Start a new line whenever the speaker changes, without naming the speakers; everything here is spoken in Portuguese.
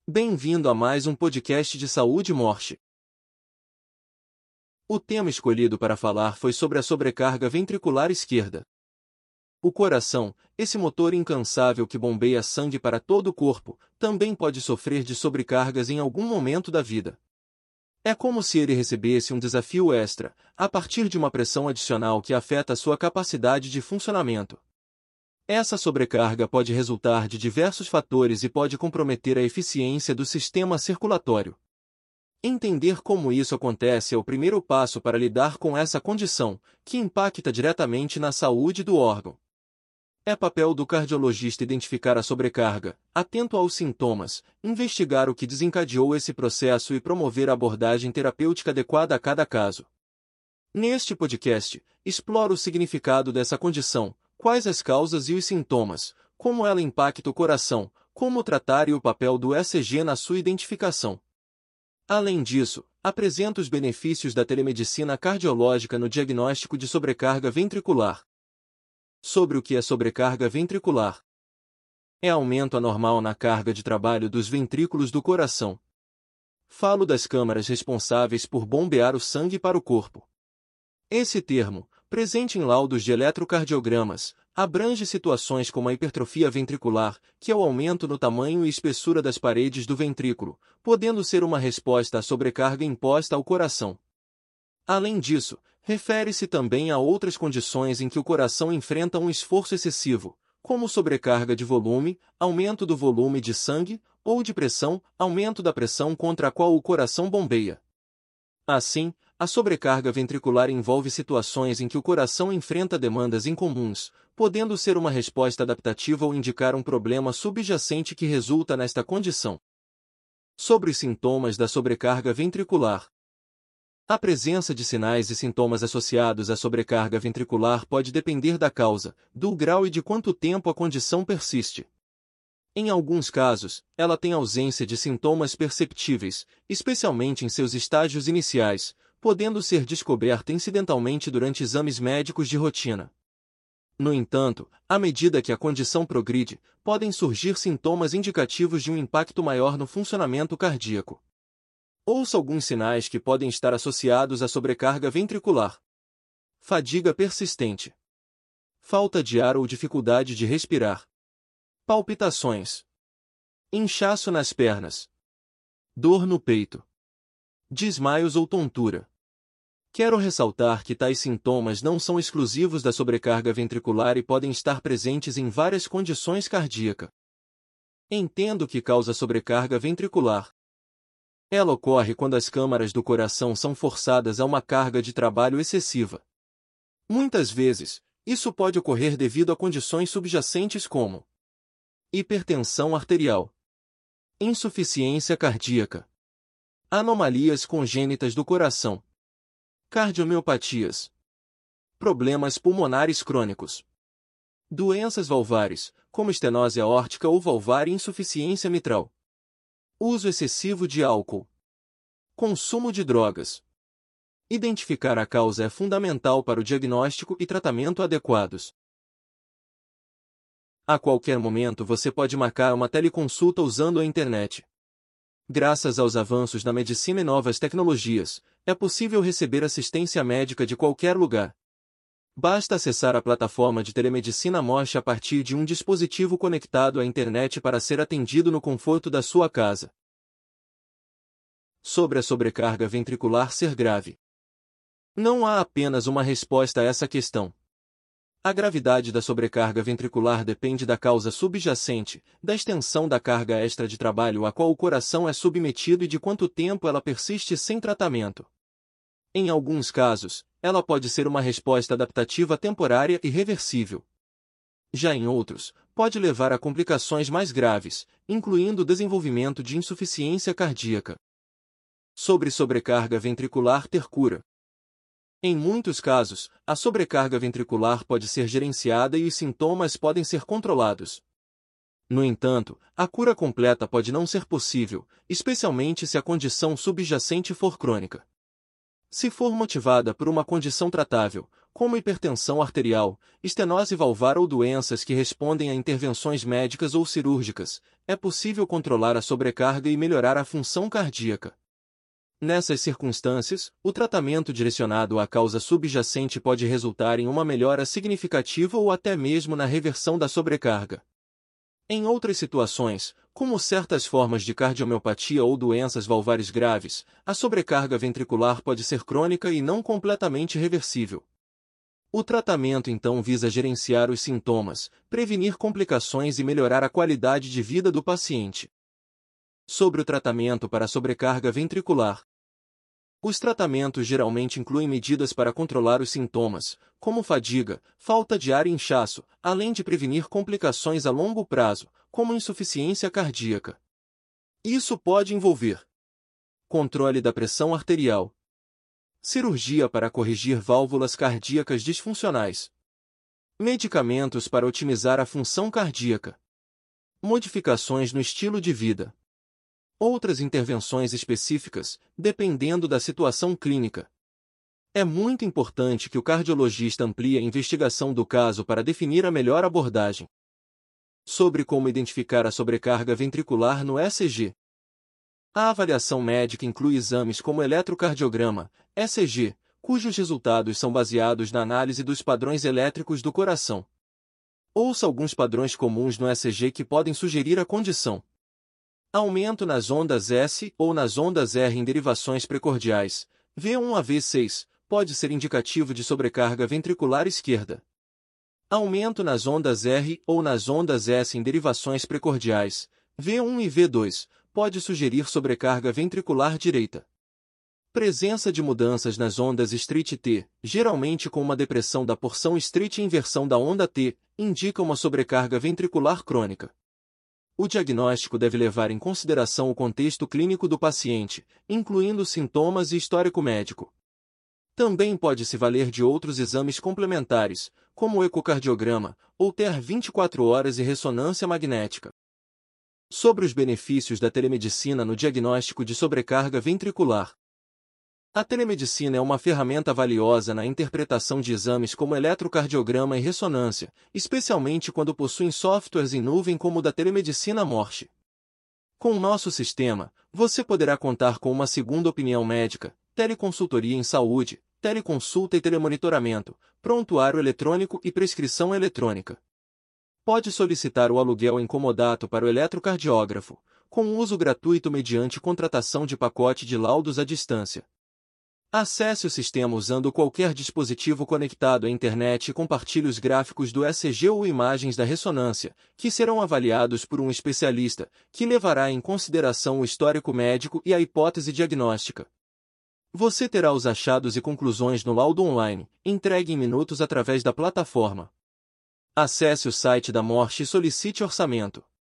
Bem-vindo a mais um podcast de saúde e morte. O tema escolhido para falar foi sobre a sobrecarga ventricular esquerda. O coração, esse motor incansável que bombeia sangue para todo o corpo, também pode sofrer de sobrecargas em algum momento da vida. É como se ele recebesse um desafio extra, a partir de uma pressão adicional que afeta a sua capacidade de funcionamento. Essa sobrecarga pode resultar de diversos fatores e pode comprometer a eficiência do sistema circulatório. Entender como isso acontece é o primeiro passo para lidar com essa condição, que impacta diretamente na saúde do órgão. É papel do cardiologista identificar a sobrecarga, atento aos sintomas, investigar o que desencadeou esse processo e promover a abordagem terapêutica adequada a cada caso. Neste podcast, exploro o significado dessa condição, quais as causas e os sintomas, como ela impacta o coração, como tratar e o papel do ECG na sua identificação. Além disso, apresento os benefícios da telemedicina cardiológica no diagnóstico de sobrecarga ventricular. Sobre o que é sobrecarga ventricular. É aumento anormal na carga de trabalho dos ventrículos do coração. Falo das câmaras responsáveis por bombear o sangue para o corpo. Esse termo, presente em laudos de eletrocardiogramas, abrange situações como a hipertrofia ventricular, que é o aumento no tamanho e espessura das paredes do ventrículo, podendo ser uma resposta à sobrecarga imposta ao coração. Além disso, refere-se também a outras condições em que o coração enfrenta um esforço excessivo, como sobrecarga de volume, aumento do volume de sangue, ou de pressão, aumento da pressão contra a qual o coração bombeia. Assim, a sobrecarga ventricular envolve situações em que o coração enfrenta demandas incomuns, podendo ser uma resposta adaptativa ou indicar um problema subjacente que resulta nesta condição. Sobre os sintomas da sobrecarga ventricular. A presença de sinais e sintomas associados à sobrecarga ventricular pode depender da causa, do grau e de quanto tempo a condição persiste. Em alguns casos, ela tem ausência de sintomas perceptíveis, especialmente em seus estágios iniciais, podendo ser descoberta incidentalmente durante exames médicos de rotina. No entanto, à medida que a condição progride, podem surgir sintomas indicativos de um impacto maior no funcionamento cardíaco. Ouça alguns sinais que podem estar associados à sobrecarga ventricular. Fadiga persistente. Falta de ar ou dificuldade de respirar. Palpitações. Inchaço nas pernas. Dor no peito. Desmaios ou tontura. Quero ressaltar que tais sintomas não são exclusivos da sobrecarga ventricular e podem estar presentes em várias condições cardíacas. Entendo o que causa sobrecarga ventricular. Ela ocorre quando as câmaras do coração são forçadas a uma carga de trabalho excessiva. Muitas vezes, isso pode ocorrer devido a condições subjacentes como hipertensão arterial, insuficiência cardíaca, anomalias congênitas do coração, cardiomiopatias, problemas pulmonares crônicos, doenças valvares, como estenose aórtica ou valvar e insuficiência mitral, uso excessivo de álcool, consumo de drogas. Identificar a causa é fundamental para o diagnóstico e tratamento adequados. A qualquer momento você pode marcar uma teleconsulta usando a internet. Graças aos avanços na medicina e novas tecnologias, é possível receber assistência médica de qualquer lugar. Basta acessar a plataforma de telemedicina Mosh a partir de um dispositivo conectado à internet para ser atendido no conforto da sua casa. Sobre a sobrecarga ventricular ser grave. Não há apenas uma resposta a essa questão. A gravidade da sobrecarga ventricular depende da causa subjacente, da extensão da carga extra de trabalho a qual o coração é submetido e de quanto tempo ela persiste sem tratamento. Em alguns casos, ela pode ser uma resposta adaptativa temporária e reversível. Já em outros, pode levar a complicações mais graves, incluindo o desenvolvimento de insuficiência cardíaca. Sobre sobrecarga ventricular ter cura. Em muitos casos, a sobrecarga ventricular pode ser gerenciada e os sintomas podem ser controlados. No entanto, a cura completa pode não ser possível, especialmente se a condição subjacente for crônica. Se for motivada por uma condição tratável, como hipertensão arterial, estenose valvar ou doenças que respondem a intervenções médicas ou cirúrgicas, é possível controlar a sobrecarga e melhorar a função cardíaca. Nessas circunstâncias, o tratamento direcionado à causa subjacente pode resultar em uma melhora significativa ou até mesmo na reversão da sobrecarga. Em outras situações, como certas formas de cardiomiopatia ou doenças valvares graves, a sobrecarga ventricular pode ser crônica e não completamente reversível. O tratamento então visa gerenciar os sintomas, prevenir complicações e melhorar a qualidade de vida do paciente. Sobre o tratamento para a sobrecarga ventricular. Os tratamentos geralmente incluem medidas para controlar os sintomas, como fadiga, falta de ar e inchaço, além de prevenir complicações a longo prazo, como insuficiência cardíaca. Isso pode envolver controle da pressão arterial, cirurgia para corrigir válvulas cardíacas disfuncionais, medicamentos para otimizar a função cardíaca, modificações no estilo de vida. Outras intervenções específicas, dependendo da situação clínica. É muito importante que o cardiologista amplie a investigação do caso para definir a melhor abordagem. Sobre como identificar a sobrecarga ventricular no ECG. A avaliação médica inclui exames como eletrocardiograma, ECG, cujos resultados são baseados na análise dos padrões elétricos do coração. Ouça alguns padrões comuns no ECG que podem sugerir a condição. Aumento nas ondas S ou nas ondas R em derivações precordiais, V1 a V6, pode ser indicativo de sobrecarga ventricular esquerda. Aumento nas ondas R ou nas ondas S em derivações precordiais, V1 e V2, pode sugerir sobrecarga ventricular direita. Presença de mudanças nas ondas street T, geralmente com uma depressão da porção street e inversão da onda T, indica uma sobrecarga ventricular crônica. O diagnóstico deve levar em consideração o contexto clínico do paciente, incluindo sintomas e histórico médico. Também pode se valer de outros exames complementares, como o ecocardiograma, ou TER 24 horas e ressonância magnética. Sobre os benefícios da telemedicina no diagnóstico de sobrecarga ventricular. A telemedicina é uma ferramenta valiosa na interpretação de exames como eletrocardiograma e ressonância, especialmente quando possuem softwares em nuvem como o da telemedicina Morse. Com o nosso sistema, você poderá contar com uma segunda opinião médica, teleconsultoria em saúde, teleconsulta e telemonitoramento, prontuário eletrônico e prescrição eletrônica. Pode solicitar o aluguel em comodato para o eletrocardiógrafo, com uso gratuito mediante contratação de pacote de laudos à distância. Acesse o sistema usando qualquer dispositivo conectado à internet e compartilhe os gráficos do ECG ou imagens da ressonância, que serão avaliados por um especialista, que levará em consideração o histórico médico e a hipótese diagnóstica. Você terá os achados e conclusões no laudo online, entregue em minutos através da plataforma. Acesse o site da Morse e solicite orçamento.